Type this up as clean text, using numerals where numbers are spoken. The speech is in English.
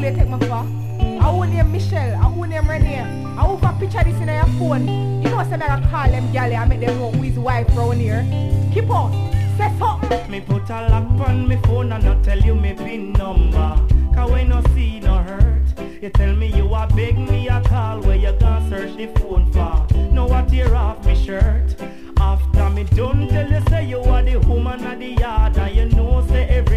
you take my for? I who name Michelle, I who name Renee, I who got picture this in your phone. You know, say I gotta call them galley and make them know who his wife round here. Keep on, say something. Me put a lock on me phone and not tell you me pin number. Cause when no see no hurt, you tell me you a beg me a call where you gonna search the phone for. Know what tear off me shirt. After me done tell you say you are the woman of the yard and you know say every